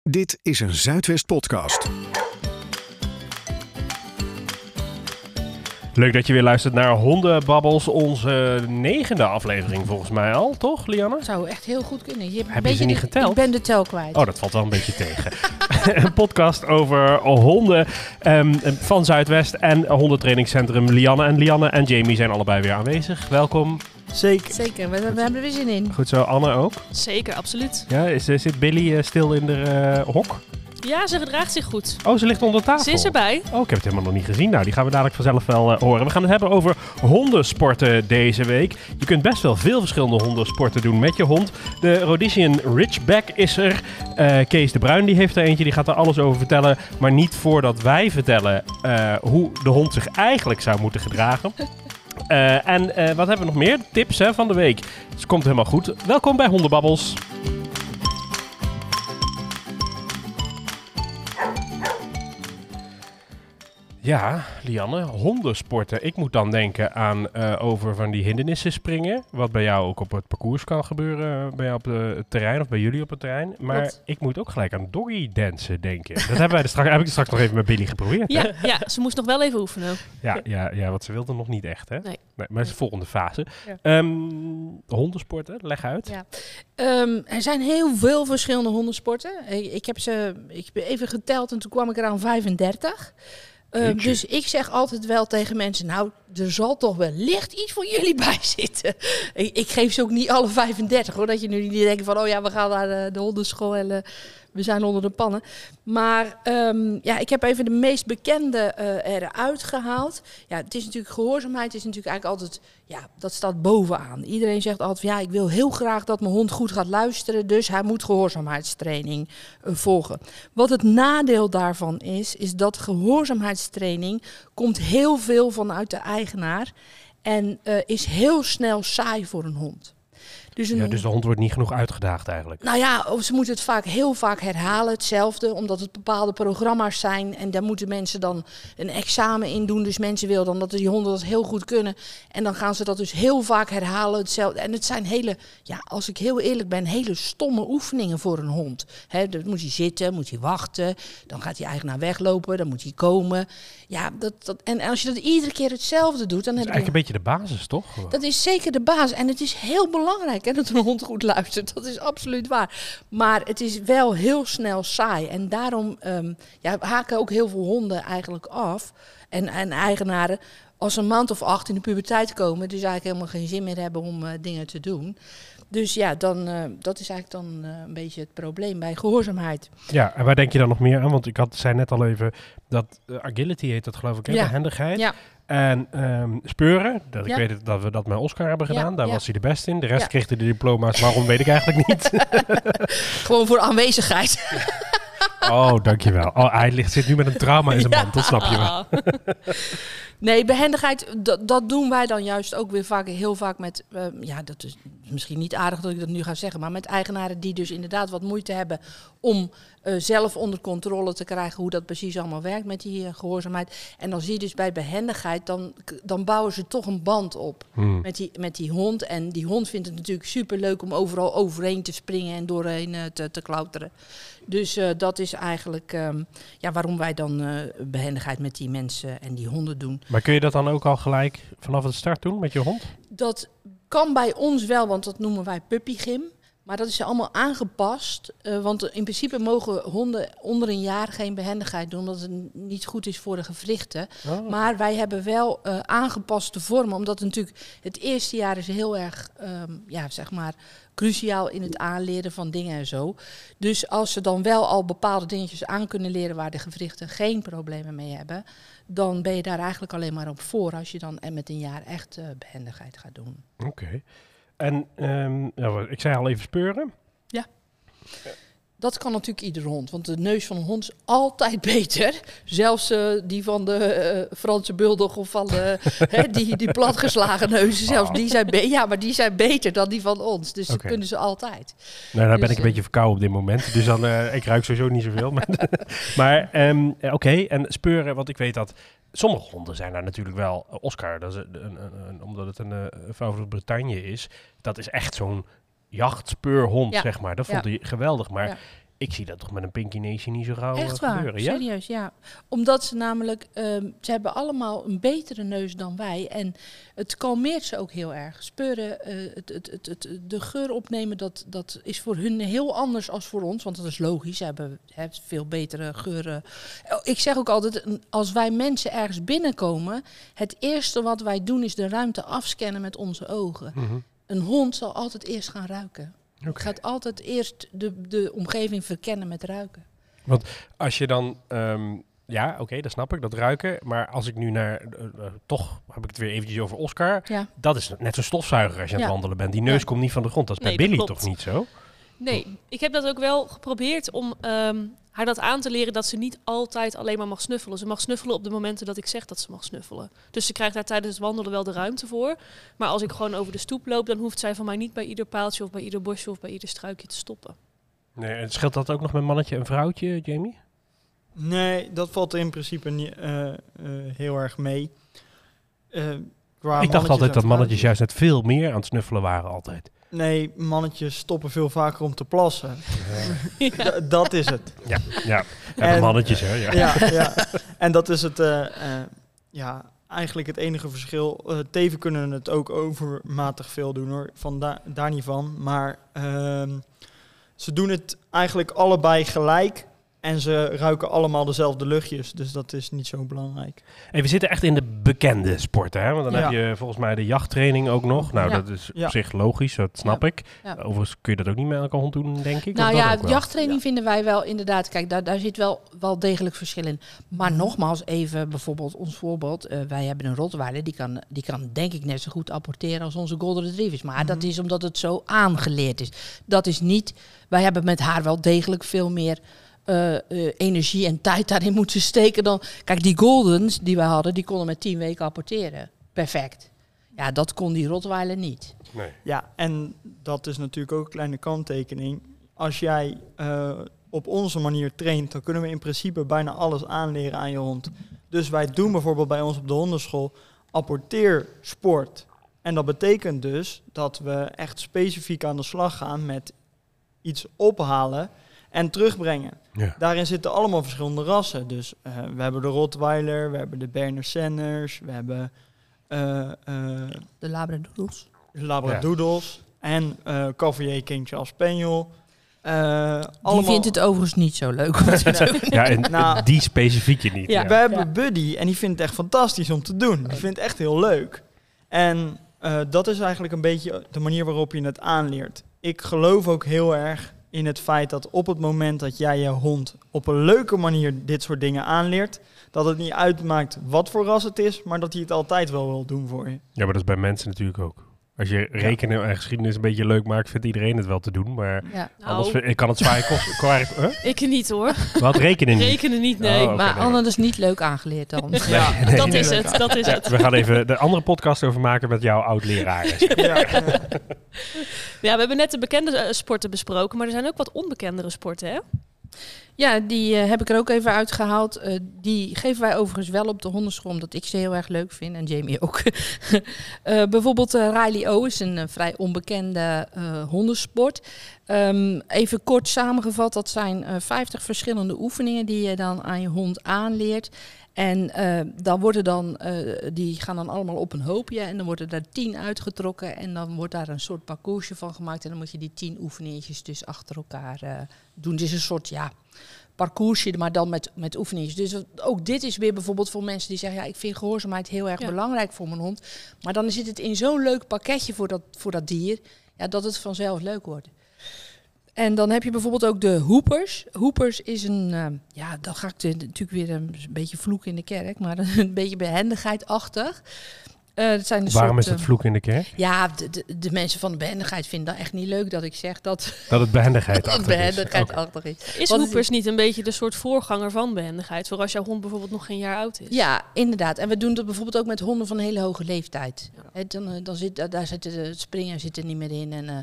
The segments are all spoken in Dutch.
Dit is een Zuidwest-podcast. Leuk dat je weer luistert naar Hondenbabbels, onze 9e aflevering volgens mij al, toch Lianne? Zou echt heel goed kunnen. Heb je ze niet geteld? Ik ben de tel kwijt. Oh, dat valt wel een beetje tegen. Een podcast over honden van Zuidwest en hondentrainingscentrum Lianne. En Lianne en Jamie zijn allebei weer aanwezig. Welkom. Zeker, we hebben er weer zin in. Goed zo, Anne ook? Zeker, absoluut. Ja, zit Billy stil in de hok? Ja, ze gedraagt zich goed. Oh, ze ligt onder tafel. Ze is erbij. Oh, ik heb het helemaal nog niet gezien. Nou, die gaan we dadelijk vanzelf wel horen. We gaan het hebben over hondensporten deze week. Je kunt best wel veel verschillende hondensporten doen met je hond. De Rhodesian Ridgeback is er. Kees de Bruin die heeft er eentje, die gaat er alles over vertellen. Maar niet voordat wij vertellen hoe de hond zich eigenlijk zou moeten gedragen. Wat hebben we nog meer? Tips van de week. Dus het komt helemaal goed. Welkom bij Hondenbabbels. Ja, Lianne, hondensporten. Ik moet dan denken aan over van die hindernissen springen. Wat bij jou ook op het parcours kan gebeuren. Bij jou op het terrein of bij jullie op het terrein. Maar Wat? ik moet ook gelijk aan doggy dansen denken. Dat heb ik straks nog even met Billy geprobeerd. Ja, ze moest nog wel even oefenen. Ja, want ze wilde nog niet echt, hè? Nee. Maar het is de volgende fase. Ja. Hondensporten, leg uit. Ja. Er zijn heel veel verschillende hondensporten. Ik heb even geteld en toen kwam ik eraan 35. Dus ik zeg altijd wel tegen mensen, nou, er zal toch wellicht iets voor jullie bij zitten. Ik geef ze ook niet alle 35, hoor. Dat je nu niet denkt van, oh ja, we gaan naar de hondenschool en we zijn onder de pannen. Maar ik heb even de meest bekende eruit gehaald. Ja, het is natuurlijk gehoorzaamheid, is natuurlijk eigenlijk altijd, ja, dat staat bovenaan. Iedereen zegt altijd, ja, ik wil heel graag dat mijn hond goed gaat luisteren, dus hij moet gehoorzaamheidstraining volgen. Wat het nadeel daarvan is dat gehoorzaamheidstraining komt heel veel vanuit de eigenaar en is heel snel saai voor een hond. Dus de hond wordt niet genoeg uitgedaagd eigenlijk. Nou ja, ze moeten het heel vaak herhalen, hetzelfde, omdat het bepaalde programma's zijn. En daar moeten mensen dan een examen in doen. Dus mensen willen dan dat die honden dat heel goed kunnen. En dan gaan ze dat dus heel vaak herhalen, hetzelfde. En het zijn hele, ja, als ik heel eerlijk ben, hele stomme oefeningen voor een hond. Dan moet hij zitten, moet hij wachten. Dan gaat die eigenaar weglopen, dan moet hij komen. Ja, en als je dat iedere keer hetzelfde doet, dan Dat heb is je... eigenlijk een beetje de basis, toch? Dat is zeker de basis. En het is heel belangrijk dat een hond goed luistert. Dat is absoluut waar. Maar het is wel heel snel saai. En daarom haken ook heel veel honden eigenlijk af. En eigenaren, als een maand of 8 in de puberteit komen, dus eigenlijk helemaal geen zin meer hebben om dingen te doen. Dus ja, dat is eigenlijk dan een beetje het probleem bij gehoorzaamheid. Ja, en waar denk je dan nog meer aan? Want ik zei net al even dat agility heet dat, geloof ik, hè? Ja. Behendigheid. Ja. En speuren, ik Ja. weet dat we dat met Oscar hebben gedaan. Ja, Daar ja. was hij de beste in. De rest Ja. kreeg hij de diploma's. Waarom, weet ik eigenlijk niet. Gewoon voor aanwezigheid. Oh, dankjewel. Oh, hij zit nu met een trauma in zijn mand, dat snap je wel. Ah. Nee, behendigheid, dat doen wij dan juist ook weer heel vaak met... dat is misschien niet aardig dat ik dat nu ga zeggen, maar met eigenaren die dus inderdaad wat moeite hebben om zelf onder controle te krijgen hoe dat precies allemaal werkt met die gehoorzaamheid. En dan zie je dus bij behendigheid, dan bouwen ze toch een band op met die hond. En die hond vindt het natuurlijk superleuk om overal overheen te springen en doorheen te klauteren. Dus dat is eigenlijk waarom wij dan behendigheid met die mensen en die honden doen. Maar kun je dat dan ook al gelijk vanaf het start doen met je hond? Dat kan bij ons wel, want dat noemen wij puppygym. Maar dat is allemaal aangepast. Want in principe mogen honden onder een jaar geen behendigheid doen, omdat het niet goed is voor de gewrichten. Oh. Maar wij hebben wel aangepaste vormen, omdat natuurlijk het eerste jaar is heel erg cruciaal in het aanleren van dingen en zo. Dus als ze dan wel al bepaalde dingetjes aan kunnen leren waar de gewrichten geen problemen mee hebben, dan ben je daar eigenlijk alleen maar op voor als je dan met een jaar echt behendigheid gaat doen. Oké. En ik zei al even speuren. Ja. Dat kan natuurlijk ieder hond, want de neus van een hond is altijd beter. Zelfs die van de Franse bulldog of van die platgeslagen neuzen, zelfs die zijn die zijn beter dan die van ons. Dus dat kunnen ze altijd. Nou, daar ben ik een beetje verkouden op dit moment. Dus dan, ik ruik sowieso niet zoveel. Maar oké, en speuren, want ik weet dat sommige honden zijn daar natuurlijk wel. Oscar, dat is omdat het een vrouw van Bretagne is, dat is echt zo'n jachtspeurhond, zeg maar. Dat vond hij geweldig. Maar Ik zie dat toch met een Pinky Nation niet zo gauw Echt waar, gebeuren. Ja? serieus, ja. Omdat ze namelijk, ze hebben allemaal een betere neus dan wij. En het kalmeert ze ook heel erg. Speuren, de geur opnemen, dat is voor hun heel anders als voor ons. Want dat is logisch, ze hebben veel betere geuren. Ik zeg ook altijd, als wij mensen ergens binnenkomen, het eerste wat wij doen is de ruimte afscannen met onze ogen. Mm-hmm. Een hond zal altijd eerst gaan ruiken. Okay. Gaat altijd eerst de omgeving verkennen met ruiken. Want als je dan... dat snap ik, dat ruiken. Maar als ik nu naar... toch heb ik het weer eventjes over Oscar. Ja. Dat is net zo'n stofzuiger als je aan het wandelen bent. Die neus komt niet van de grond. Dat is bij Billy toch niet zo? Nee, ik heb dat ook wel geprobeerd om haar dat aan te leren dat ze niet altijd alleen maar mag snuffelen. Ze mag snuffelen op de momenten dat ik zeg dat ze mag snuffelen. Dus ze krijgt daar tijdens het wandelen wel de ruimte voor. Maar als ik gewoon over de stoep loop, dan hoeft zij van mij niet bij ieder paaltje of bij ieder bosje of bij ieder struikje te stoppen. Nee, en scheelt dat ook nog met mannetje en vrouwtje, Jamie? Nee, dat valt in principe niet heel erg mee. Ik dacht altijd dat mannetjes juist net veel meer aan het snuffelen waren altijd. Nee, mannetjes stoppen veel vaker om te plassen. Ja. Dat is het. Ja. En mannetjes, hè? Ja. En dat is het, eigenlijk het enige verschil. Teven kunnen het ook overmatig veel doen, hoor. Daar niet van. Maar ze doen het eigenlijk allebei gelijk. En ze ruiken allemaal dezelfde luchtjes. Dus dat is niet zo belangrijk. Hey, we zitten echt in de bekende sporten. Hè? Want dan heb je volgens mij de jachttraining ook nog. Nou, dat is op zich logisch. Dat snap ik. Ja. Overigens kun je dat ook niet met elke hond doen, denk ik. Nou jachttraining vinden wij wel inderdaad. Kijk, daar zit wel degelijk verschil in. Maar nogmaals, even bijvoorbeeld ons voorbeeld. Wij hebben een Rottweiler. Die kan denk ik net zo goed apporteren als onze Golden Retrievers. Maar dat is omdat het zo aangeleerd is. Dat is niet... Wij hebben met haar wel degelijk veel meer... energie en tijd daarin moeten steken dan... Kijk, die Goldens die wij hadden, die konden met 10 weken apporteren. Perfect. Ja, dat kon die Rottweiler niet. Nee. Ja, en dat is natuurlijk ook een kleine kanttekening. Als jij op onze manier traint, dan kunnen we in principe bijna alles aanleren aan je hond. Dus wij doen bijvoorbeeld bij ons op de hondenschool apporteersport. En dat betekent dus dat we echt specifiek aan de slag gaan met iets ophalen en terugbrengen. Ja. Daarin zitten allemaal verschillende rassen. Dus we hebben de Rottweiler, we hebben de Berner Senners, we hebben de Labradoodles. De Labradoodles en Cavalier King Charles Spaniel. Die vindt het overigens niet zo leuk om te doen. Ja, en die specifieke niet. Ja. We hebben Buddy en die vindt het echt fantastisch om te doen. Die vindt het echt heel leuk. En dat is eigenlijk een beetje de manier waarop je het aanleert. Ik geloof ook heel erg in het feit dat op het moment dat jij je hond op een leuke manier dit soort dingen aanleert, dat het niet uitmaakt wat voor ras het is, maar dat hij het altijd wel wil doen voor je. Ja, maar dat is bij mensen natuurlijk ook. Als je rekenen en geschiedenis een beetje leuk maakt, vindt iedereen het wel te doen. Maar anders kan het zwaar kosten. Ik niet, hoor. Wat, rekenen niet? Rekenen niet, nee. Maar Anne is niet leuk aangeleerd dan. Nee, dat is het. We gaan even de andere podcast over maken met jouw oud-leraar. Ja, we hebben net de bekende sporten besproken, maar er zijn ook wat onbekendere sporten, hè? Ja, die heb ik er ook even uitgehaald. Die geven wij overigens wel op de hondenschool, omdat ik ze heel erg leuk vind. En Jamie ook. Bijvoorbeeld Riley O is een vrij onbekende hondensport. Even kort samengevat, dat zijn 50 verschillende oefeningen die je dan aan je hond aanleert. En die gaan dan allemaal op een hoopje en dan worden er 10 uitgetrokken en dan wordt daar een soort parcoursje van gemaakt en dan moet je die 10 oefeningetjes dus achter elkaar doen. Het is een soort parcoursje, maar dan met oefeningetjes. Dus ook dit is weer bijvoorbeeld voor mensen die zeggen, ja, ik vind gehoorzaamheid heel erg belangrijk voor mijn hond, maar dan zit het in zo'n leuk pakketje voor dat dier, ja, dat het vanzelf leuk wordt. En dan heb je bijvoorbeeld ook de hoepers. Hoepers is dan ga ik natuurlijk weer een beetje vloek in de kerk, maar een beetje behendigheidachtig. Waarom is het vloek in de kerk? Ja, de mensen van de behendigheid vinden dat echt niet leuk dat ik zeg dat het behendigheidachtig is. Is hoepers niet een beetje de soort voorganger van behendigheid, voor als jouw hond bijvoorbeeld nog geen jaar oud is? Ja, inderdaad. En we doen dat bijvoorbeeld ook met honden van een hele hoge leeftijd. Ja. Daar zit het springen zit er niet meer in. En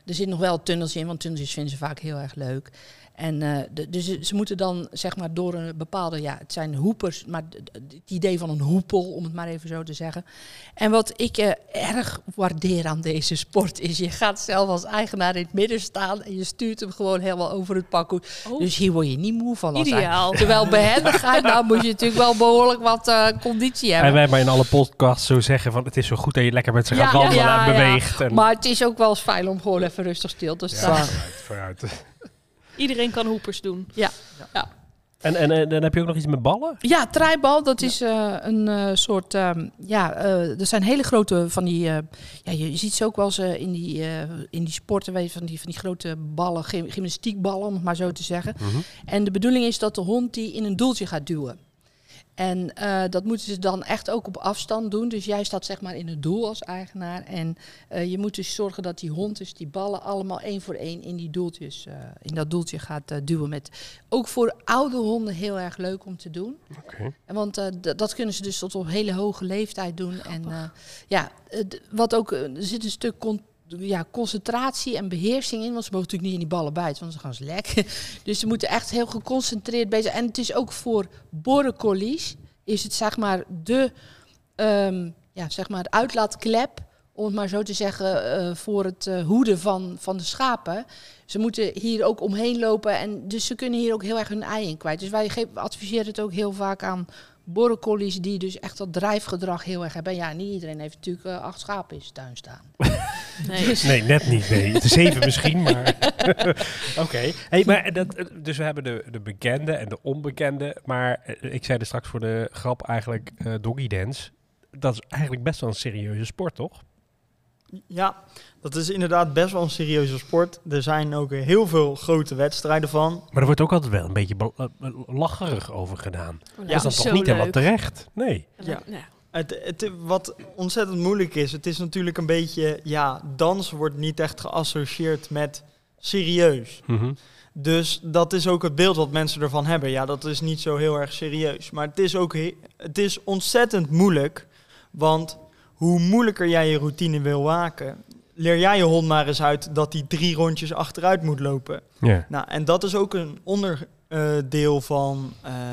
Er zit nog wel een tunneltje in, want tunneltjes vinden ze vaak heel erg leuk. En dus ze moeten dan zeg maar door een bepaalde, het zijn hoepers, maar het idee van een hoepel, om het maar even zo te zeggen. En wat ik erg waardeer aan deze sport is, je gaat zelf als eigenaar in het midden staan en je stuurt hem gewoon helemaal over het parcours. Oh. Dus hier word je niet moe van. Ideaal. Terwijl behendigheid, nou moet je natuurlijk wel behoorlijk wat conditie hebben. En wij maar in alle podcasts zo zeggen van het is zo goed dat je lekker met ze gaat wandelen en beweegt. En... Maar het is ook wel eens fijn om gewoon even rustig stil te staan. Vooruit. Iedereen kan hoepers doen. Ja. En dan heb je ook nog iets met ballen? Ja, treibal, dat is een soort... er zijn hele grote van die... je ziet ze ook wel eens in die sporten, weet je, van die grote ballen, gymnastiekballen, om het maar zo te zeggen. Mm-hmm. En de bedoeling is dat de hond die in een doeltje gaat duwen. En dat moeten ze dan echt ook op afstand doen. Dus jij staat zeg maar in het doel als eigenaar. En je moet dus zorgen dat die hond, dus die ballen, allemaal 1 voor 1 in die doeltjes, in dat doeltje gaat duwen. Ook voor oude honden heel erg leuk om te doen. Okay. Want dat kunnen ze dus tot op hele hoge leeftijd doen. En wat ook, er zit een stuk concentratie en beheersing in. Want ze mogen natuurlijk niet in die ballen bijten, want dan gaan ze lek. Dus ze moeten echt heel geconcentreerd bezig. En het is ook voor border collies, is het zeg maar de uitlaatklep, om het maar zo te zeggen, voor het hoeden van de schapen. Ze moeten hier ook omheen lopen en dus ze kunnen hier ook heel erg hun ei in kwijt. Dus wij adviseren het ook heel vaak aan border collies die dus echt dat drijfgedrag heel erg hebben. Ja, niet iedereen heeft natuurlijk 8 schapen in zijn tuin staan. Nee, net niet. Nee. 7 misschien, maar... Oké. Hey, maar dus we hebben de bekende en de onbekende. Maar ik zei er straks voor de grap eigenlijk doggy dance. Dat is eigenlijk best wel een serieuze sport, toch? Ja, dat is inderdaad best wel een serieuze sport. Er zijn ook heel veel grote wedstrijden van. Maar er wordt ook altijd wel een beetje lacherig over gedaan. Oh, Ja, is dat toch niet helemaal terecht? Nee. Ja. Wat ontzettend moeilijk is, het is natuurlijk een beetje... dans wordt niet echt geassocieerd met serieus. Mm-hmm. Dus dat is ook het beeld wat mensen ervan hebben. Ja, dat is niet zo heel erg serieus. Maar het is ontzettend moeilijk, want... Hoe moeilijker jij je routine wil maken, leer jij je hond maar eens uit dat hij 3 rondjes achteruit moet lopen. Yeah. Nou, en dat is ook een onderdeel van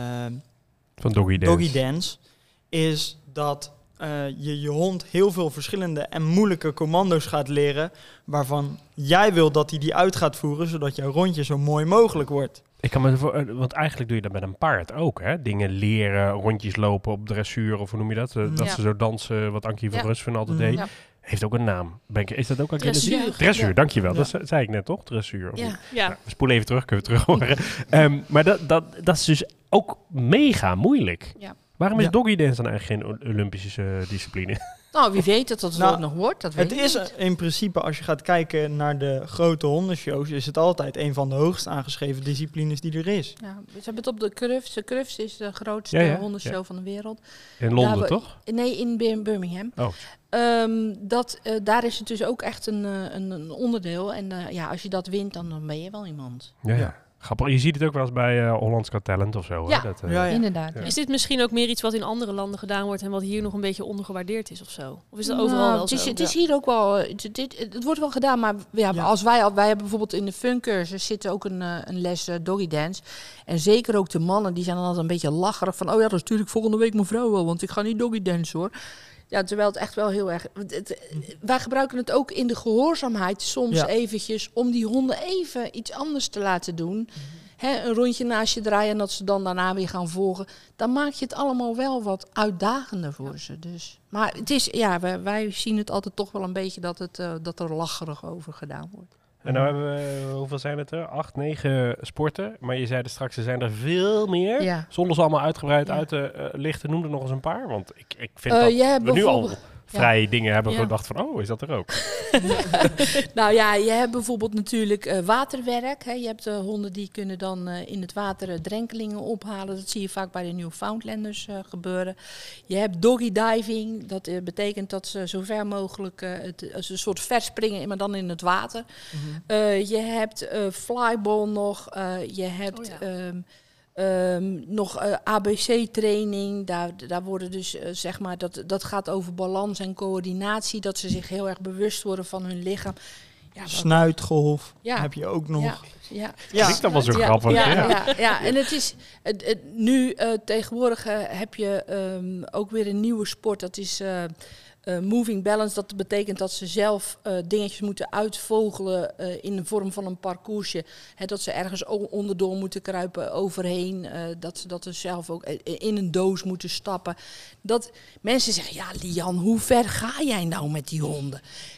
doggy dance. Is dat je hond heel veel verschillende en moeilijke commando's gaat leren, waarvan jij wil dat hij die uit gaat voeren, zodat jouw rondje zo mooi mogelijk wordt. Ik kan want eigenlijk doe je dat met een paard ook, hè? Dingen leren, rondjes lopen op dressuur, of hoe noem je dat? Dat ze zo dansen, wat Ankie van Rusven altijd deed. Ja. Heeft ook een naam. Is dat ook een dressuur, dankjewel. Dat zei ik net, toch? Dressuur. Ja. We spoelen even terug, kunnen we terug horen. Maar dat is dus ook mega moeilijk. Ja. Waarom is doggy dance dan eigenlijk geen Olympische discipline? Nou, wie weet dat het ook nog wordt. Het is in principe, als je gaat kijken naar de grote hondenshows, is het altijd een van de hoogst aangeschreven disciplines die er is. Ja, we hebben het op de Crufts. De Crufts is de grootste hondenshow van de wereld. In Londen, toch? Nee, in Birmingham. Oh. Daar is het dus ook echt een onderdeel. En als je dat wint, dan ben je wel iemand. Ja. Grappig. Je ziet het ook wel eens bij Hollands Got Talent of zo. Ja, hè? Inderdaad. Ja. Is dit misschien ook meer iets wat in andere landen gedaan wordt en wat hier nog een beetje ondergewaardeerd is of zo? Of is dat overal wel zo? Het is hier ook wel... Het wordt wel gedaan, maar als wij hebben bijvoorbeeld in de fun-cursus zitten ook een les doggy dance. En zeker ook de mannen, die zijn dan altijd een beetje lacherig van... dat stuur ik volgende week mijn vrouw wel, want ik ga niet doggy dance hoor. Ja, terwijl het echt wel heel erg... Wij gebruiken het ook in de gehoorzaamheid soms eventjes... om die honden even iets anders te laten doen. Een rondje naast je draaien en dat ze dan daarna weer gaan volgen. Dan maak je het allemaal wel wat uitdagender voor ze. Dus. Maar het is, wij zien het altijd toch wel een beetje dat er lacherig over gedaan wordt. En nou hebben we, hoeveel zijn het er? 8, 9 sporten. Maar je zei er straks, er zijn er veel meer. Ja. Zonder ze allemaal uitgebreid uit te lichten. Noem er nog eens een paar. Want ik vind dat we nu al vrij dingen hebben gedacht van, is dat er ook? Nou ja, je hebt bijvoorbeeld natuurlijk waterwerk. Hè. Je hebt honden die kunnen dan in het water drenkelingen ophalen. Dat zie je vaak bij de Newfoundlanders gebeuren. Je hebt doggy diving. Dat betekent dat ze zo ver mogelijk een soort verspringen, maar dan in het water. Mm-hmm. Je hebt flyball nog. Je hebt... nog ABC-training, daar worden dus zeg maar, dat gaat over balans en coördinatie, dat ze zich heel erg bewust worden van hun lichaam. Snuitgolf Ja. heb je ook nog. Ja. Klinkt dan wel zo grappig. Ja. En het is nu tegenwoordig heb je ook weer een nieuwe sport. Dat is moving balance. Dat betekent dat ze zelf dingetjes moeten uitvogelen in de vorm van een parcoursje. Dat ze ergens onderdoor moeten kruipen overheen. Dat ze zelf ook in een doos moeten stappen. Dat mensen zeggen, ja Lian, hoe ver ga jij nou met die honden?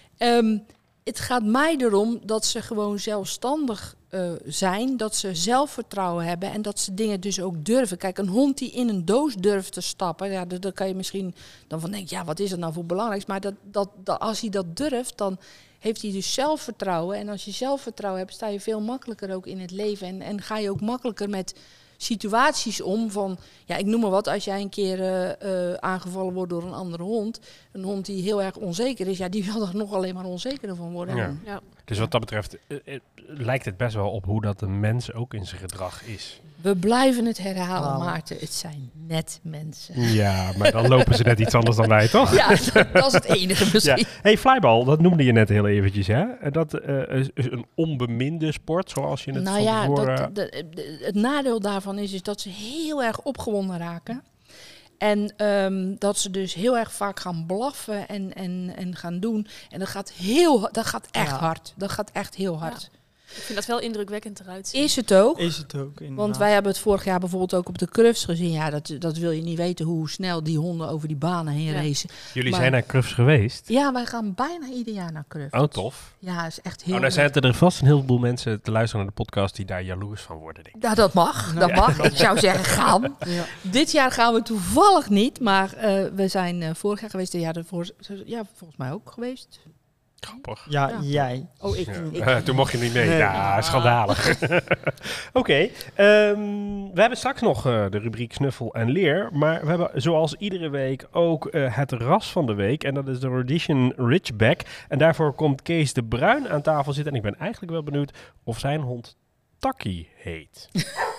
Het gaat mij erom dat ze gewoon zelfstandig zijn, dat ze zelfvertrouwen hebben en dat ze dingen dus ook durven. Kijk, een hond die in een doos durft te stappen, ja, dan kan je misschien dan van denken, ja, wat is er nou voor belangrijks? Maar als hij dat durft, dan heeft hij dus zelfvertrouwen. En als je zelfvertrouwen hebt, sta je veel makkelijker ook in het leven en ga je ook makkelijker met situaties om van, ja, ik noem maar wat, als jij een keer aangevallen wordt door een andere hond, een hond die heel erg onzeker is, ja, die wil er nog alleen maar onzekerder van worden. Ja. Ja. Dus wat dat betreft lijkt het best wel op hoe dat de mens ook in zijn gedrag is. We blijven het herhalen, Maarten. Het zijn net mensen. Ja, maar dan lopen ze net iets anders dan wij, toch? Ja, dat is het enige misschien. Ja. Hey, flyball, dat noemde je net heel eventjes, hè? Dat is een onbeminde sport, zoals je het Nou van ja, tevoren... het nadeel daarvan is dat ze heel erg opgewonden raken. En dat ze dus heel erg vaak gaan blaffen en gaan doen. En dat gaat echt hard. Dat gaat echt heel hard. Ik vind dat wel indrukwekkend eruit zien. Is het ook? Is het ook, inderdaad. Want wij hebben het vorig jaar bijvoorbeeld ook op de Crufts gezien. Ja, dat wil je niet weten hoe snel die honden over die banen heen racen. Jullie Maar- zijn naar Crufts geweest? Ja, wij gaan bijna ieder jaar naar Crufts. Oh, tof. Ja, dat is echt heel Dan leuk. zijn er vast een heleboel mensen te luisteren naar de podcast die daar jaloers van worden, denk ik. Ja, dat mag. Dat mag. Ik zou zeggen, gaan. Ja. Dit jaar gaan we toevallig niet, maar we zijn vorig jaar geweest. Ja, volgens mij ook geweest. Grappig. Ja, Ja. jij. Oh, Ja. Toen mocht je niet mee. Nee. Ja, schandalig. Oké, we hebben straks nog de rubriek Snuffel en Leer. Maar we hebben zoals iedere week ook het ras van de week. En dat is de Rhodesian Ridgeback. En daarvoor komt Kees de Bruin aan tafel zitten. En ik ben eigenlijk wel benieuwd of zijn hond Taki heet.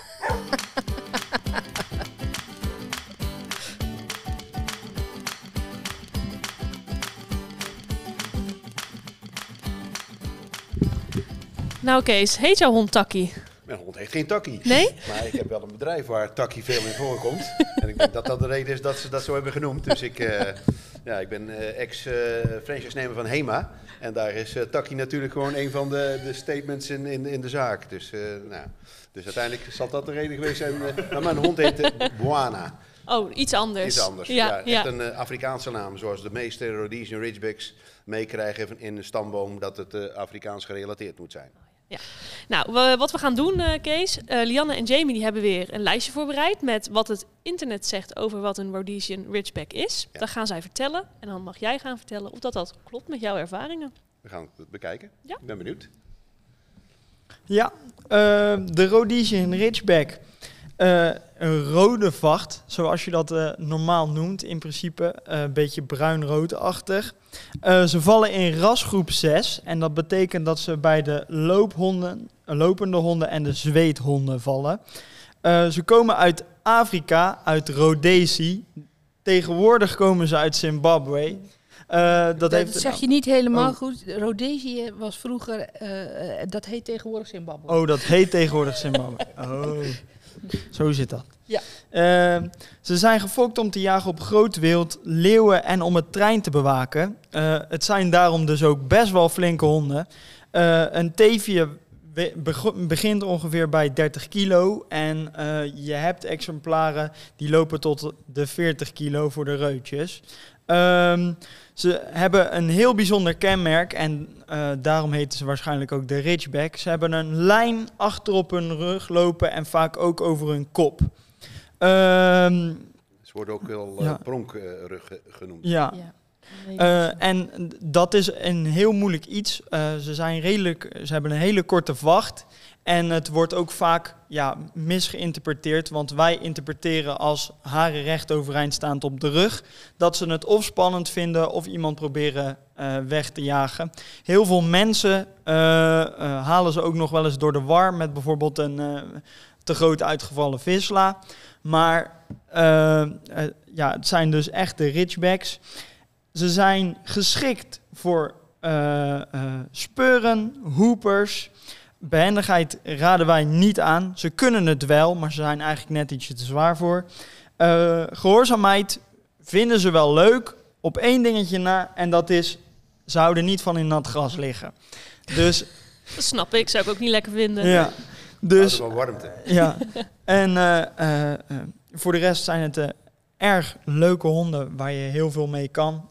Nou Kees, heet jouw hond Taki? Mijn hond heeft geen takkie. Nee? Maar ik heb wel een bedrijf waar takkie veel in voorkomt. En ik denk dat dat de reden is dat ze dat zo hebben genoemd. Dus ik ben ex-franchise-nemer van HEMA. En daar is takkie natuurlijk gewoon een van de statements in de zaak. Dus uiteindelijk zal dat de reden geweest zijn. Maar mijn hond heet Buana. Oh, iets anders. Iets anders. Ja. Echt een Afrikaanse naam. Zoals de meeste Rhodesian Ridgebacks meekrijgen in de stamboom. Dat het Afrikaans gerelateerd moet zijn. Nou, wat we gaan doen, Kees. Lianne en Jamie die hebben weer een lijstje voorbereid met wat het internet zegt over wat een Rhodesian Ridgeback is. Ja. Dat gaan zij vertellen. En dan mag jij gaan vertellen of dat klopt met jouw ervaringen. We gaan het bekijken. Ja. Ik ben benieuwd. Ja, de Rhodesian Ridgeback. Een rode vacht, zoals je dat normaal noemt in principe. Een beetje bruin-roodachtig. Ze vallen in rasgroep 6. En dat betekent dat ze bij de lopende honden en de zweethonden vallen. Ze komen uit Afrika, uit Rhodesië. Tegenwoordig komen ze uit Zimbabwe. Dat zeg je niet helemaal goed. Rhodesië was vroeger, dat heet tegenwoordig Zimbabwe. Oh, dat heet tegenwoordig Zimbabwe. Oh, zo zit dat. Ja. Ze zijn gefokt om te jagen op groot wild, leeuwen en om het trein te bewaken. Het zijn daarom dus ook best wel flinke honden. Een teefje begint ongeveer bij 30 kilo. En je hebt exemplaren die lopen tot de 40 kilo voor de reutjes. Ze hebben een heel bijzonder kenmerk en daarom heten ze waarschijnlijk ook de Ridgeback. Ze hebben een lijn achter op hun rug lopen en vaak ook over hun kop. Ze worden ook wel pronkrug genoemd. Ja. En dat is een heel moeilijk iets. Ze hebben een hele korte vacht. En het wordt ook vaak misgeïnterpreteerd. Want wij interpreteren als haren recht overeind staand op de rug. Dat ze het of spannend vinden of iemand proberen weg te jagen. Heel veel mensen halen ze ook nog wel eens door de war. Met bijvoorbeeld een te groot uitgevallen Vizsla. Maar het zijn dus echt de Ridgebacks. Ze zijn geschikt voor speuren, hoepers. Behendigheid raden wij niet aan. Ze kunnen het wel, maar ze zijn eigenlijk net ietsje te zwaar voor. Gehoorzaamheid vinden ze wel leuk. Op 1 dingetje na, en dat is, ze houden niet van in nat gras liggen. Dus, Dat snap ik, zou ik ook niet lekker vinden. ja, dus Houden van warmte. ja. En voor de rest zijn het erg leuke honden waar je heel veel mee kan.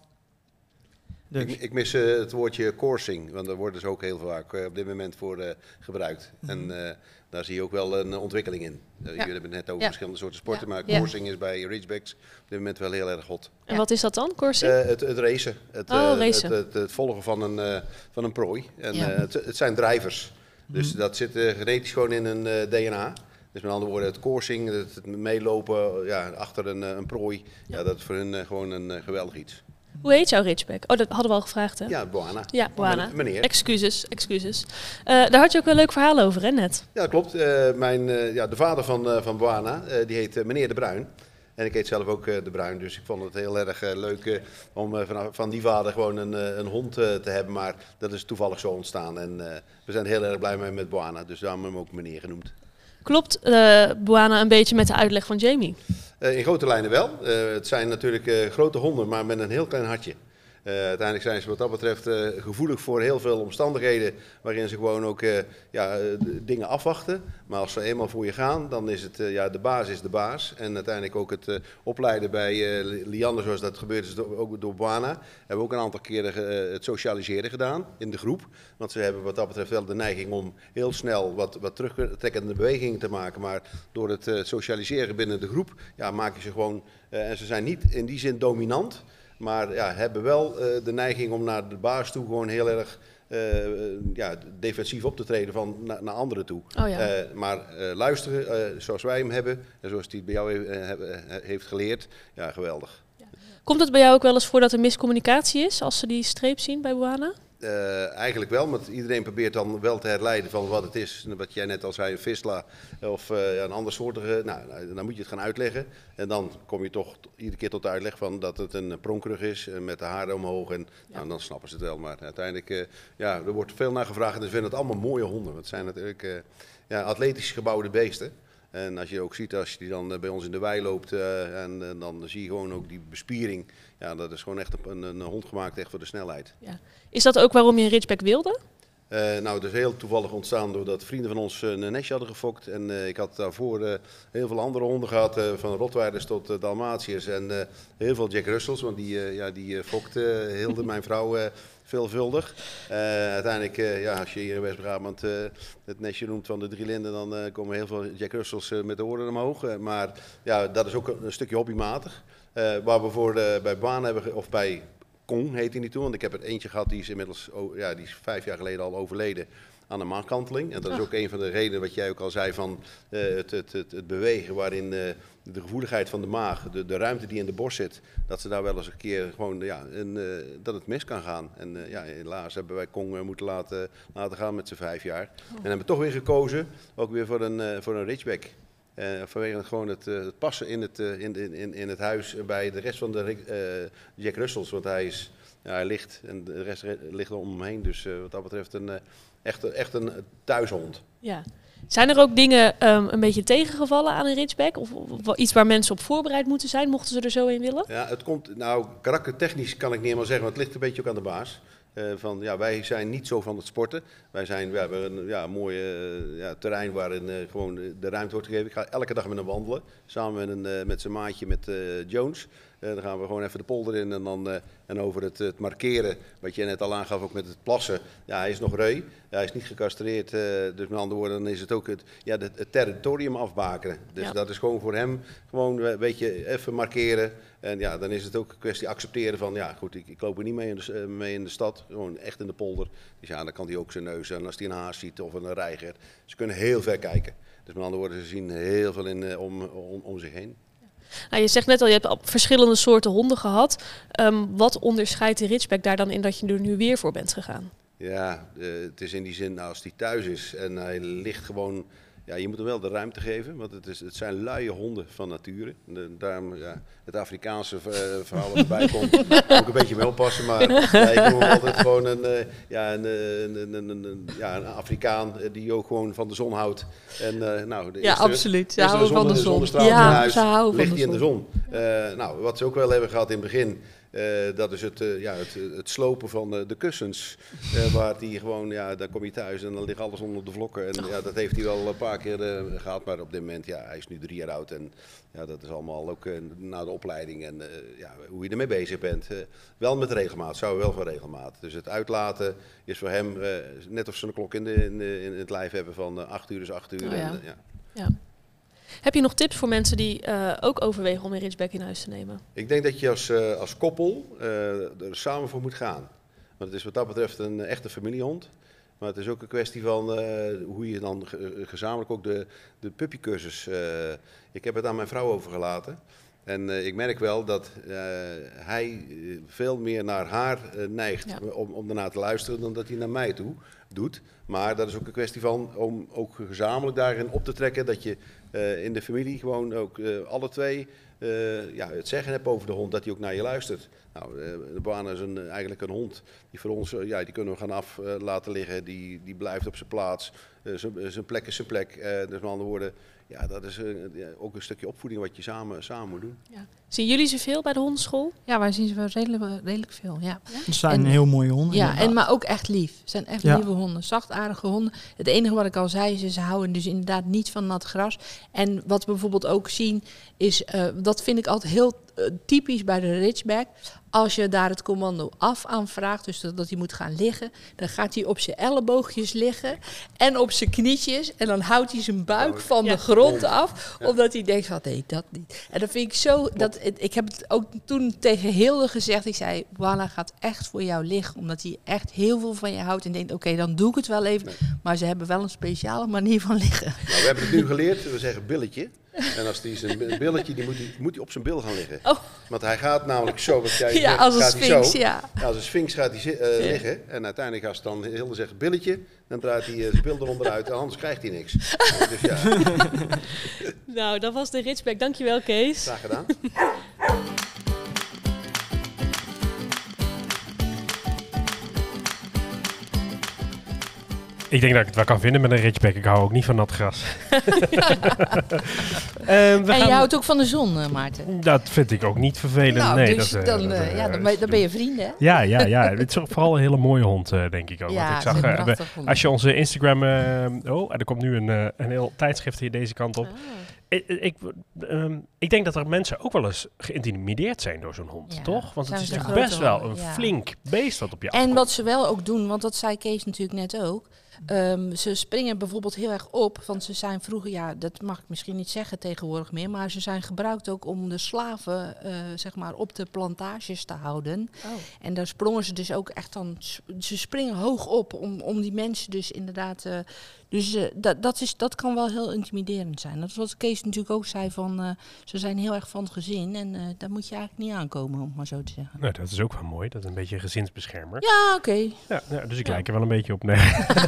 Dus. Ik mis het woordje coursing, want daar worden ze ook heel vaak op dit moment voor gebruikt. En daar zie je ook wel een ontwikkeling in. Jullie hebben het net over verschillende soorten sporten, maar coursing is bij Ridgebacks op dit moment wel heel erg hot. En wat is dat dan, coursing? Het racen. Racen. Het volgen van een prooi. En, het zijn drijvers. Dus dat zit genetisch gewoon in een DNA. Dus met andere woorden, het coursing, het meelopen achter een prooi, dat is voor hun gewoon een geweldig iets. Hoe heet jouw Ridgeback? Oh, dat hadden we al gevraagd, hè? Ja, Boana. Ja, Boana. Meneer. Excuses. Daar had je ook een leuk verhaal over, hè, net? Ja, klopt. De vader van Boana, die heet meneer De Bruin. En ik heet zelf ook De Bruin, dus ik vond het heel erg leuk om van die vader gewoon een hond te hebben. Maar dat is toevallig zo ontstaan. En we zijn heel erg blij mee met Boana, dus daarom hebben we hem ook meneer genoemd. Klopt Boana een beetje met de uitleg van Jamie? In grote lijnen wel. Het zijn natuurlijk grote honden, maar met een heel klein hartje. Uiteindelijk zijn ze wat dat betreft gevoelig voor heel veel omstandigheden waarin ze gewoon ook dingen afwachten. Maar als ze eenmaal voor je gaan, dan is het de baas is de baas. En uiteindelijk ook het opleiden bij Liander, zoals dat gebeurd is ook door Boana. Hebben we ook een aantal keren het socialiseren gedaan in de groep. Want ze hebben wat dat betreft wel de neiging om heel snel wat terugtrekkende bewegingen te maken. Maar door het socialiseren binnen de groep maken ze gewoon, en ze zijn niet in die zin dominant. Maar hebben wel de neiging om naar de baas toe gewoon heel erg defensief op te treden naar anderen toe. Oh ja. Maar luisteren zoals wij hem hebben en zoals hij het bij jou heeft geleerd, geweldig. Komt het bij jou ook wel eens voor dat er miscommunicatie is als ze die streep zien bij Boana? Eigenlijk wel, want iedereen probeert dan wel te herleiden van wat het is. Wat jij net al zei, een visla of een ander soortige. Dan moet je het gaan uitleggen. En dan kom je toch iedere keer tot de uitleg van dat het een pronkrug is met de haren omhoog. En dan snappen ze het wel. Maar uiteindelijk, er wordt veel naar gevraagd. En ze vinden het allemaal mooie honden. Want het zijn natuurlijk atletisch gebouwde beesten. En als je ook ziet, als je die dan bij ons in de wei loopt en dan zie je gewoon ook die bespiering. Ja, dat is gewoon echt een hond gemaakt echt voor de snelheid. Ja. Is dat ook waarom je een Ridgeback wilde? Het is heel toevallig ontstaan doordat vrienden van ons een nestje hadden gefokt. En ik had daarvoor heel veel andere honden gehad, van Rottweilers tot Dalmatiërs en heel veel Jack Russells. Want die fokte Hilde, mijn vrouw, veelvuldig. Uiteindelijk, als je hier in West-Brabant het nestje noemt van de 3 linden, dan komen heel veel Jack Russells met de oren omhoog. Maar dat is ook een stukje hobbymatig. Waar we bij Baan hebben, of bij Kong heet hij niet toen, want ik heb er eentje gehad, die is inmiddels die is 5 jaar geleden al overleden aan een maagkanteling. En dat is ook een van de redenen wat jij ook al zei van het bewegen, waarin de gevoeligheid van de maag, de ruimte die in de borst zit, dat ze daar wel eens een keer gewoon, dat het mis kan gaan. En helaas hebben wij Kong moeten laten gaan met zijn 5 jaar. En hebben toch weer gekozen, ook weer voor een Ridgeback. Vanwege gewoon het passen in het huis bij de rest van de Jack Russells. Want hij ligt en de rest ligt er om hem heen. Dus wat dat betreft echt een thuishond. Ja. Zijn er ook dingen een beetje tegengevallen aan een Ridgeback? Of iets waar mensen op voorbereid moeten zijn, mochten ze er zo in willen? Ja, het komt, karaktertechnisch kan ik niet helemaal zeggen, want het ligt een beetje ook aan de baas. Wij zijn niet zo van het sporten. We hebben een mooi terrein waarin gewoon de ruimte wordt gegeven. Ik ga elke dag met hem wandelen, samen met zijn maatje, met Jones. Dan gaan we gewoon even de polder in en over het markeren, wat je net al aangaf, ook met het plassen. Ja, hij is nog reu, hij is niet gecastreerd, dus met andere woorden, dan is het ook het territorium afbakenen. Dus dat is gewoon voor hem, gewoon een beetje even markeren. En dan is het ook een kwestie accepteren van, ik loop er niet mee in de stad, gewoon echt in de polder. Dus dan kan hij ook zijn neus, en als hij een haas ziet of een reiger, ze kunnen heel ver kijken. Dus met andere woorden, ze zien heel veel om zich heen. Nou, je zegt net al, je hebt al verschillende soorten honden gehad. Wat onderscheidt de Ridgeback daar dan in dat je er nu weer voor bent gegaan? Ja, het is in die zin, als hij thuis is en hij ligt gewoon je moet hem wel de ruimte geven, want het zijn luie honden van nature. Daarom het Afrikaanse verhaal wat erbij komt, moet ik een beetje mee oppassen. Maar ik noem hem altijd gewoon een Afrikaan die ook gewoon van de zon houdt. En, absoluut. Ze houden van de zon. Ze houden ligt hij in de zon. Wat ze ook wel hebben gehad in het begin, dat is het slopen van de kussens. Waar die gewoon, dan kom je thuis en dan ligt alles onder de vlokken. En dat heeft hij wel een paar keer gehad. Maar op dit moment, hij is nu 3 jaar oud. En dat is allemaal ook na de opleiding en hoe je ermee bezig bent. Wel met regelmaat, zou wel van regelmaat. Dus het uitlaten is voor hem net of ze een klok in het lijf hebben van 8 uur is 8 uur. Ja. Heb je nog tips voor mensen die ook overwegen om een Ridgeback in huis te nemen? Ik denk dat je als koppel er samen voor moet gaan. Want het is wat dat betreft een echte familiehond. Maar het is ook een kwestie van hoe je dan gezamenlijk ook de puppycursus... ik heb het aan mijn vrouw overgelaten. En ik merk wel dat hij veel meer naar haar neigt om ernaar te luisteren dan dat hij naar mij toe doet. Maar dat is ook een kwestie van om ook gezamenlijk daarin op te trekken dat je in de familie gewoon ook alle twee het zeggen hebt over de hond, dat hij ook naar je luistert. Nou, de Bwana is eigenlijk een hond die voor ons, die kunnen we gaan af laten liggen, die blijft op zijn plaats, zijn plek is zijn plek. Dus met andere woorden, dat is ook een stukje opvoeding wat je samen moet doen. Ja. Zien jullie ze veel bij de hondenschool? Ja, wij zien ze wel redelijk veel, ja. Het zijn heel mooie honden. Ja, maar ook echt lief. Het zijn echt lieve honden, zachtaardige honden. Het enige wat ik al zei is, ze houden dus inderdaad niet van nat gras. En wat we bijvoorbeeld ook zien is, dat vind ik altijd heel typisch bij de Ridgeback. Als je daar het commando af aanvraagt, dus dat hij moet gaan liggen, dan gaat hij op zijn elleboogjes liggen en op zijn knietjes. En dan houdt hij zijn buik van de grond af, omdat hij denkt van nee, dat niet. En dat vind ik zo, ik heb het ook toen tegen Hilde gezegd. Ik zei, Bwana gaat echt voor jou liggen, omdat hij echt heel veel van je houdt. En denkt, oké, dan doe ik het wel even. Nee. Maar ze hebben wel een speciale manier van liggen. Nou, we hebben het nu geleerd, we zeggen billetje. En als die zijn billetje, moet hij op zijn bil gaan liggen. Oh. Want hij gaat namelijk zo. Wat jij zegt, als een sphinx, als een sphinx gaat hij liggen. En uiteindelijk als dan Hilde zegt billetje, dan draait hij zijn bil eronder uit. Anders krijgt hij niks. Dus Nou, dat was de Ridgeback. Dankjewel, Kees. Graag gedaan. Ik denk dat ik het wel kan vinden met een Ridgeback. Ik hou ook niet van nat gras. En je houdt ook van de zon, Maarten? Dat vind ik ook niet vervelend. Nou, nee, dus dan ben je vrienden, hè? Ja. Het is vooral een hele mooie hond, denk ik ook. Ja, want ik zag, als je onze Instagram... er komt nu een heel tijdschrift hier deze kant op. Ik denk dat er mensen ook wel eens geïntimideerd zijn door zo'n hond, toch? Want het is natuurlijk best wel een flink beest wat op je afkomt. En wat ze wel ook doen, want dat zei Kees natuurlijk net ook. Ze springen bijvoorbeeld heel erg op, want ze zijn vroeger, dat mag ik misschien niet zeggen tegenwoordig meer, maar ze zijn gebruikt ook om de slaven op de plantages te houden. Oh. En daar sprongen ze dus ook echt dan, ze springen hoog op om die mensen dus inderdaad... dat kan wel heel intimiderend zijn. Dat is wat Kees natuurlijk ook zei van... ze zijn heel erg van het gezin en daar moet je eigenlijk niet aankomen, om maar zo te zeggen. Nou, dat is ook wel mooi. Dat is een beetje een gezinsbeschermer. Ja, oké. Ja, dus ik lijk er wel een beetje op. Nee.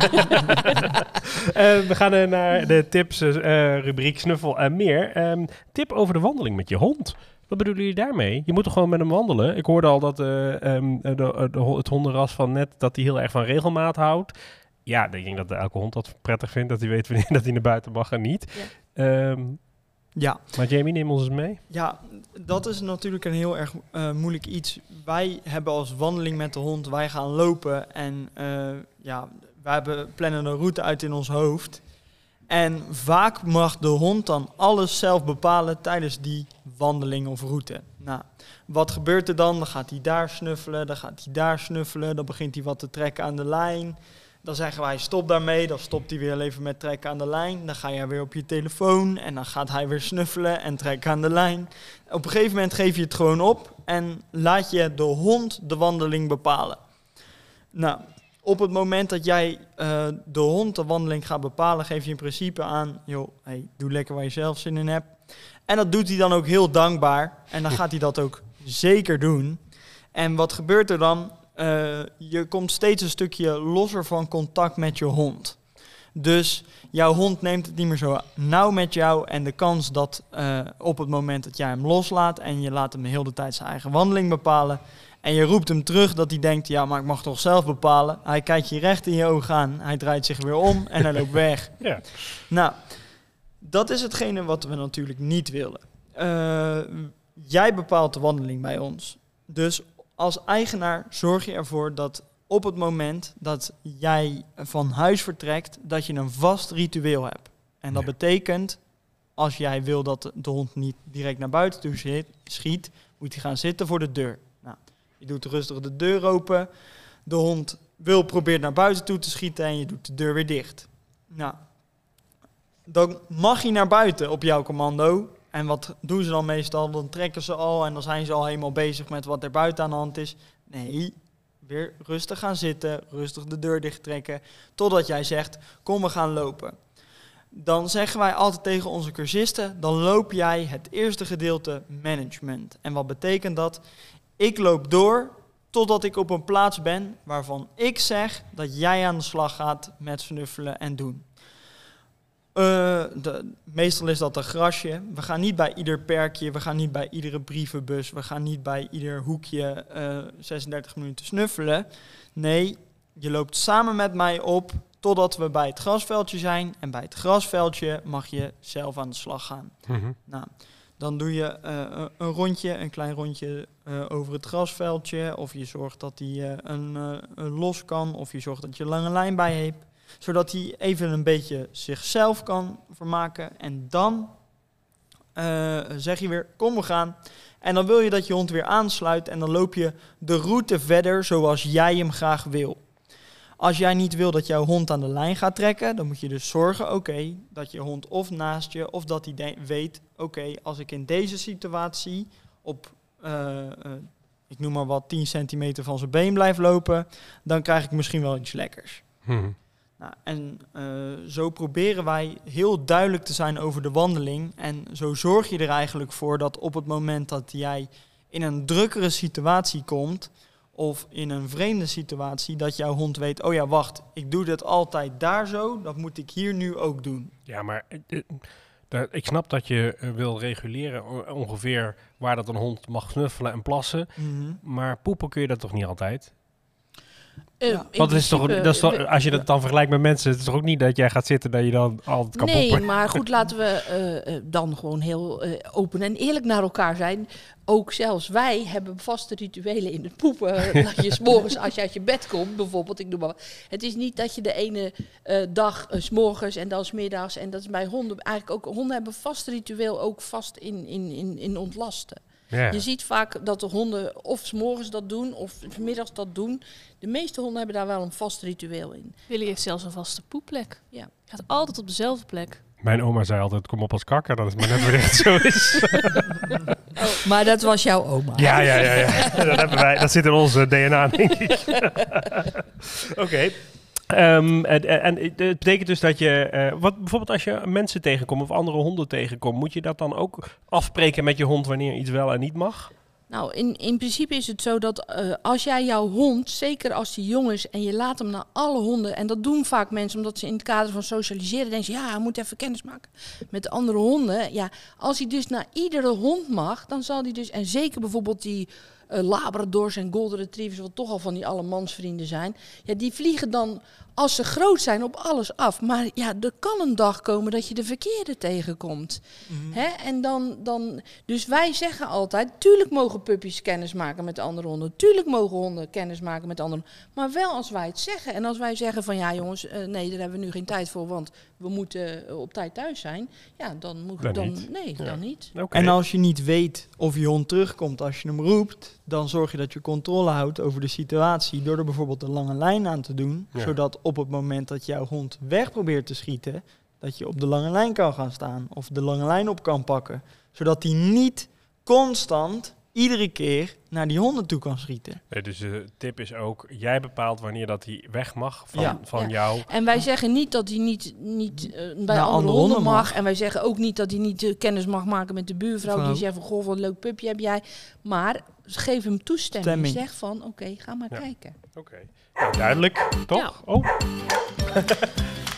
We gaan naar de tips, rubriek Snuffel en meer. Tip over de wandeling met je hond. Wat bedoelen jullie daarmee? Je moet toch gewoon met hem wandelen? Ik hoorde al dat het hondenras van net... dat hij heel erg van regelmaat houdt. Ja, ik denk dat elke hond dat prettig vindt. Dat hij weet wanneer dat hij naar buiten mag en niet. Ja. Maar Jamie, neem ons eens mee. Ja, dat is natuurlijk een heel erg moeilijk iets. Wij hebben als wandeling met de hond, wij gaan lopen. En wij plannen een route uit in ons hoofd. En vaak mag de hond dan alles zelf bepalen tijdens die wandeling of route. Nou, wat gebeurt er dan? Dan gaat hij daar snuffelen, dan gaat hij daar snuffelen. Dan begint hij wat te trekken aan de lijn. Dan zeggen wij stop daarmee, dan stopt hij weer even met trekken aan de lijn. Dan ga je weer op je telefoon en dan gaat hij weer snuffelen en trekken aan de lijn. Op een gegeven moment geef je het gewoon op en laat je de hond de wandeling bepalen. Nou, op het moment dat jij de hond de wandeling gaat bepalen, geef je in principe aan, joh, hey, doe lekker waar je zelf zin in hebt. En dat doet hij dan ook heel dankbaar en dan gaat hij dat ook zeker doen. En wat gebeurt er dan? Je komt steeds een stukje losser van contact met je hond. Dus jouw hond neemt het niet meer zo nauw met jou. En de kans dat op het moment dat jij hem loslaat en je laat hem de hele tijd zijn eigen wandeling bepalen. En je roept hem terug dat hij denkt, ja, maar ik mag toch zelf bepalen. Hij kijkt je recht in je ogen aan, hij draait zich weer om en hij loopt weg. Ja. Nou, dat is hetgene wat we natuurlijk niet willen. Jij bepaalt de wandeling bij ons. Dus als eigenaar zorg je ervoor dat op het moment dat jij van huis vertrekt, dat je een vast ritueel hebt. En dat betekent, als jij wil dat de hond niet direct naar buiten toe schiet, moet hij gaan zitten voor de deur. Nou, je doet rustig de deur open. De hond probeert naar buiten toe te schieten en je doet de deur weer dicht. Nou, dan mag hij naar buiten op jouw commando. En wat doen ze dan meestal? Dan trekken ze al en dan zijn ze al helemaal bezig met wat er buiten aan de hand is. Nee, weer rustig gaan zitten, rustig de deur dicht trekken, totdat jij zegt, kom we gaan lopen. Dan zeggen wij altijd tegen onze cursisten, dan loop jij het eerste gedeelte management. En wat betekent dat? Ik loop door totdat ik op een plaats ben waarvan ik zeg dat jij aan de slag gaat met snuffelen en doen. Meestal is dat een grasje. We gaan niet bij ieder perkje, we gaan niet bij iedere brievenbus, we gaan niet bij ieder hoekje 36 minuten snuffelen. Nee, je loopt samen met mij op totdat we bij het grasveldje zijn. En bij het grasveldje mag je zelf aan de slag gaan. Mm-hmm. Nou, dan doe je een klein rondje over het grasveldje. Of je zorgt dat hij los kan. Of je zorgt dat je lange lijn bij hebt. Zodat hij even een beetje zichzelf kan vermaken. En dan zeg je weer, kom we gaan. En dan wil je dat je hond weer aansluit. En dan loop je de route verder zoals jij hem graag wil. Als jij niet wil dat jouw hond aan de lijn gaat trekken, dan moet je dus zorgen, dat je hond of naast je, of dat hij weet, als ik in deze situatie op, ik noem maar wat, 10 centimeter van zijn been blijf lopen, dan krijg ik misschien wel iets lekkers. Mm-hmm. Nou, en zo proberen wij heel duidelijk te zijn over de wandeling. En zo zorg je er eigenlijk voor dat op het moment dat jij in een drukkere situatie komt, of in een vreemde situatie, dat jouw hond weet, oh ja, wacht, ik doe dit altijd daar zo, dat moet ik hier nu ook doen. Ja, maar ik snap dat je wil reguleren ongeveer waar dat een hond mag snuffelen en plassen, maar poepen kun je dat toch niet altijd? Want het is toch, als je dat dan vergelijkt met mensen, het is toch ook niet dat jij gaat zitten dat je dan altijd kan poepen? Nee, maar goed, laten we dan gewoon heel open en eerlijk naar elkaar zijn. Ook zelfs wij hebben vaste rituelen in het poepen. Dat je 's morgens als je uit je bed komt, bijvoorbeeld, ik noem maar wat. Het is niet dat je de ene dag 's morgens en dan 's middags, en dat is bij honden eigenlijk ook. Honden hebben vast ritueel ook vast in ontlasten. Ja. Je ziet vaak dat de honden of 's morgens dat doen of 's middags dat doen. De meeste honden hebben daar wel een vast ritueel in. Willy heeft zelfs een vaste poepplek. Ja. Gaat altijd op dezelfde plek. Mijn oma zei altijd, kom op als kakker. Dat is maar net wanneer het zo is. Maar dat was jouw oma. Ja. Dat hebben wij. Dat zit in onze DNA, denk ik. Oké. En het betekent dus dat je, bijvoorbeeld als je mensen tegenkomt of andere honden tegenkomt, moet je dat dan ook afspreken met je hond wanneer iets wel en niet mag? Nou, in principe is het zo dat als jij jouw hond, zeker als hij jong is, en je laat hem naar alle honden, en dat doen vaak mensen omdat ze in het kader van socialiseren denken, ja, hij moet even kennis maken met de andere honden. Ja, als hij dus naar iedere hond mag, dan zal hij dus, en zeker bijvoorbeeld die Labradors en Golden Retrievers, wat toch al van die allemansvrienden zijn, ja, die vliegen dan, als ze groot zijn, op alles af. Maar ja, er kan een dag komen dat je de verkeerde tegenkomt. Mm-hmm. Hè? En dan, dus wij zeggen altijd, tuurlijk mogen puppies kennis maken met de andere honden. Tuurlijk mogen honden kennis maken met de andere honden. Maar wel als wij het zeggen. En als wij zeggen van, ja jongens, nee, daar hebben we nu geen tijd voor, want we moeten op tijd thuis zijn. Ja, dan moet je dan niet. Nee, dan niet. Okay. En als je niet weet of je hond terugkomt als je hem roept, dan zorg je dat je controle houdt over de situatie door er bijvoorbeeld een lange lijn aan te doen, zodat op het moment dat jouw hond weg probeert te schieten, dat je op de lange lijn kan gaan staan of de lange lijn op kan pakken, zodat hij niet constant iedere keer naar die honden toe kan schieten. Nee, dus de tip is ook, jij bepaalt wanneer dat hij weg mag van jou. En wij zeggen niet dat hij niet bij andere honden mag. En wij zeggen ook niet dat hij niet kennis mag maken met de buurvrouw. Die zegt van, goh, wat een leuk pupje heb jij. Maar geef hem toestemming. Zeg van, oké, ga maar kijken. Oké. Ja, duidelijk, toch? Ja. Oh.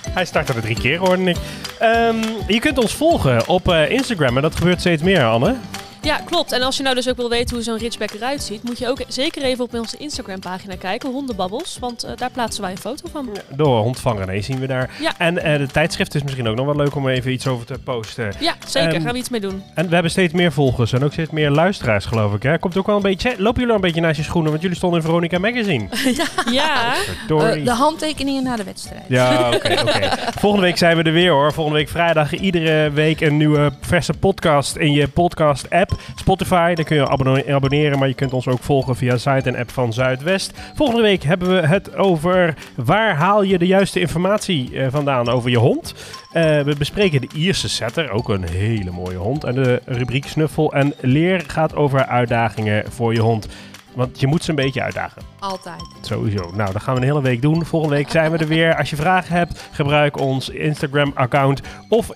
Hij startte er 3 keer, hoorde ik. Je kunt ons volgen op Instagram en dat gebeurt steeds meer, Anne. Ja, klopt. En als je nou dus ook wil weten hoe zo'n Ridgeback eruit ziet, moet je ook zeker even op onze Instagram-pagina kijken, Hondenbabbels, want daar plaatsen wij een foto van. Door Hond van René zien we daar. Ja. En de tijdschrift is misschien ook nog wel leuk om even iets over te posten. Ja, zeker. Gaan we iets mee doen. En we hebben steeds meer volgers en ook steeds meer luisteraars, geloof ik. Hè? Komt ook wel een beetje. Lopen jullie al een beetje naast je schoenen? Want jullie stonden in Veronica Magazine. Ja. De handtekeningen na de wedstrijd. Ja, oké. Volgende week zijn we er weer, hoor. Volgende week vrijdag iedere week een nieuwe verse podcast in je podcast-app. Spotify, daar kun je abonneren, maar je kunt ons ook volgen via site en app van Zuidwest. Volgende week hebben we het over waar haal je de juiste informatie vandaan over je hond. We bespreken de Ierse setter, ook een hele mooie hond. En de rubriek Snuffel en Leer gaat over uitdagingen voor je hond. Want je moet ze een beetje uitdagen. Altijd. Sowieso. Nou, dat gaan we een hele week doen. Volgende week zijn we er weer. Als je vragen hebt, gebruik ons Instagram-account of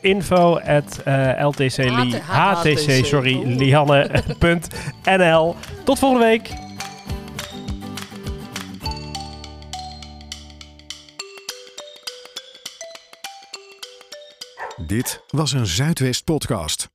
lianne.nl. Tot volgende week. Dit was een Zuidwest podcast.